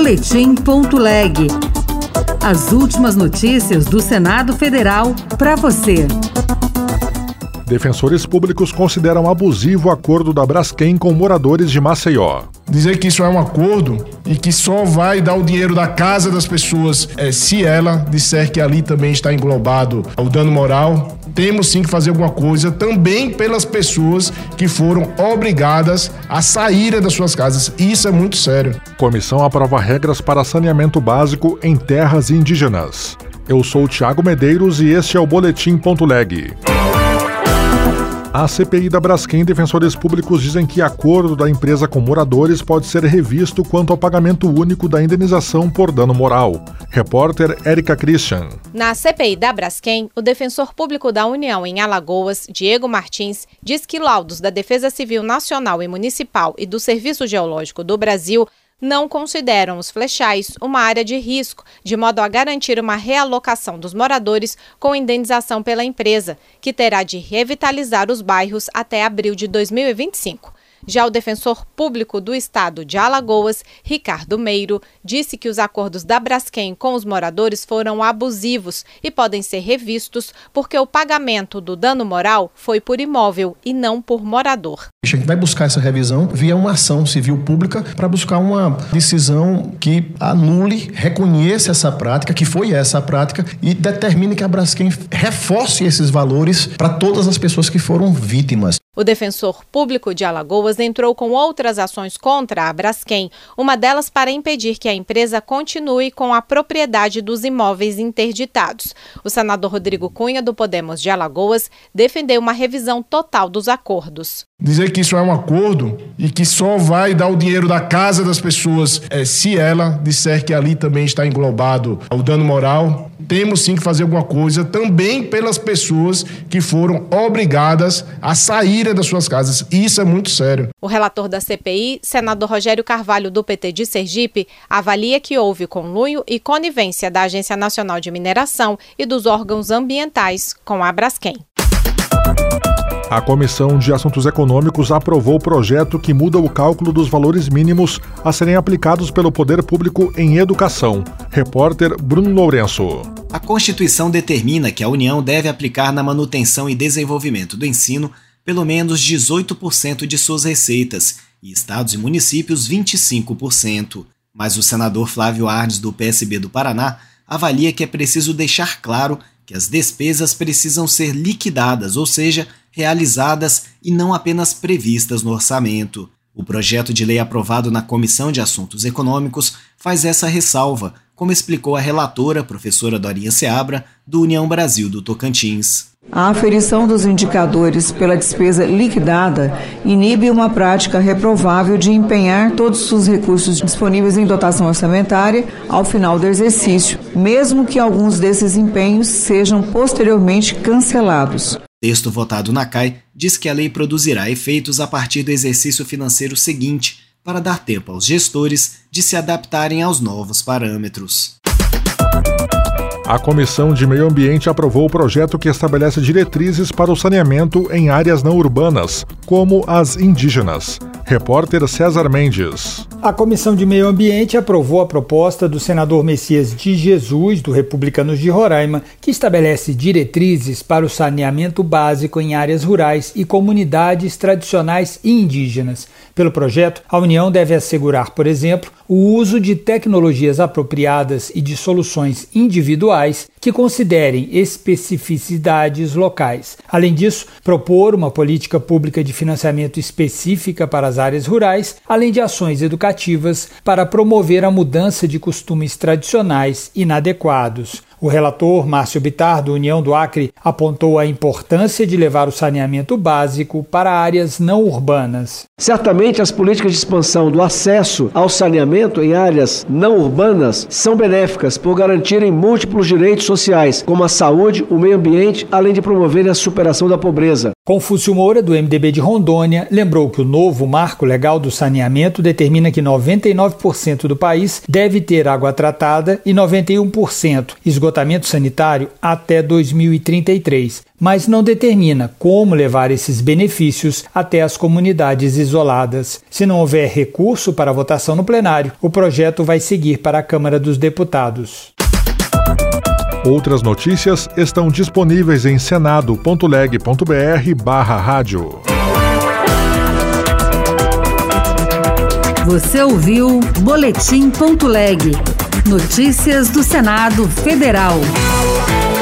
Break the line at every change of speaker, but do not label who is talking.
Boletim.leg. As últimas notícias do Senado Federal para você.
Defensores públicos consideram abusivo o acordo da Braskem com moradores de Maceió.
Dizer que isso é um acordo e que só vai dar o dinheiro da casa das pessoas se ela disser que ali também está englobado o dano moral. Temos sim que fazer alguma coisa também pelas pessoas que foram obrigadas a saírem das suas casas. Isso é muito sério.
Comissão aprova regras para saneamento básico em terras indígenas. Eu sou o Thiago Medeiros e este é o Boletim.leg. A CPI da Braskem, defensores públicos dizem que acordo da empresa com moradores pode ser revisto quanto ao pagamento único da indenização por dano moral. Repórter Érica Christian.
Na CPI da Braskem, o defensor público da União em Alagoas, Diego Martins, diz que laudos da Defesa Civil Nacional e Municipal e do Serviço Geológico do Brasil não consideram os flechais uma área de risco, de modo a garantir uma realocação dos moradores com indenização pela empresa, que terá de revitalizar os bairros até abril de 2025. Já o defensor público do estado de Alagoas, Ricardo Meiro, disse que os acordos da Braskem com os moradores foram abusivos e podem ser revistos porque o pagamento do dano moral foi por imóvel e não por morador.
A gente vai buscar essa revisão via uma ação civil pública para buscar uma decisão que anule, reconheça essa prática, que foi essa a prática, e determine que a Braskem reforce esses valores para todas as pessoas que foram vítimas.
O defensor público de Alagoas entrou com outras ações contra a Braskem, uma delas para impedir que a empresa continue com a propriedade dos imóveis interditados. O senador Rodrigo Cunha, do Podemos de Alagoas, defendeu uma revisão total dos acordos.
Dizer que isso é um acordo e que só vai dar o dinheiro da casa das pessoas se ela disser que ali também está englobado o dano moral. Temos sim que fazer alguma coisa também pelas pessoas que foram obrigadas a saírem das suas casas. Isso é muito sério.
O relator da CPI, senador Rogério Carvalho, do PT de Sergipe, avalia que houve conluio e conivência da Agência Nacional de Mineração e dos órgãos ambientais com a Braskem.
A Comissão de Assuntos Econômicos aprovou o projeto que muda o cálculo dos valores mínimos a serem aplicados pelo poder público em educação. Repórter Bruno Lourenço.
A Constituição determina que a União deve aplicar na manutenção e desenvolvimento do ensino pelo menos 18% de suas receitas e estados e municípios 25%. Mas o senador Flávio Arnes, do PSB do Paraná, avalia que é preciso deixar claro que as despesas precisam ser liquidadas, ou seja, realizadas e não apenas previstas no orçamento. O projeto de lei aprovado na Comissão de Assuntos Econômicos faz essa ressalva, como explicou a relatora, professora Dorinha Seabra, do União Brasil do Tocantins.
A aferição dos indicadores pela despesa liquidada inibe uma prática reprovável de empenhar todos os recursos disponíveis em dotação orçamentária ao final do exercício, mesmo que alguns desses empenhos sejam posteriormente cancelados.
O texto votado na CAI diz que a lei produzirá efeitos a partir do exercício financeiro seguinte, para dar tempo aos gestores de se adaptarem aos novos parâmetros.
A Comissão de Meio Ambiente aprovou o projeto que estabelece diretrizes para o saneamento em áreas não urbanas, como as indígenas. Repórter César Mendes.
A Comissão de Meio Ambiente aprovou a proposta do senador Messias de Jesus, do Republicanos de Roraima, que estabelece diretrizes para o saneamento básico em áreas rurais e comunidades tradicionais e indígenas. Pelo projeto, a União deve assegurar, por exemplo, o uso de tecnologias apropriadas e de soluções individuais que considerem especificidades locais. Além disso, propor uma política pública de financiamento específica para as áreas rurais, além de ações educativas para promover a mudança de costumes tradicionais inadequados. O relator, Márcio Bittar, do União do Acre, apontou a importância de levar o saneamento básico para áreas não urbanas.
Certamente as políticas de expansão do acesso ao saneamento em áreas não urbanas são benéficas por garantirem múltiplos direitos sociais, como a saúde, o meio ambiente, além de promoverem a superação da pobreza.
Confúcio Moura, do MDB de Rondônia, lembrou que o novo marco legal do saneamento determina que 99% do país deve ter água tratada e 91% esgotamento sanitário até 2033, mas não determina como levar esses benefícios até as comunidades isoladas. Se não houver recurso para votação no plenário, o projeto vai seguir para a Câmara dos Deputados.
Outras notícias estão disponíveis em senado.leg.br/rádio.
Você ouviu Boletim.leg. Notícias do Senado Federal.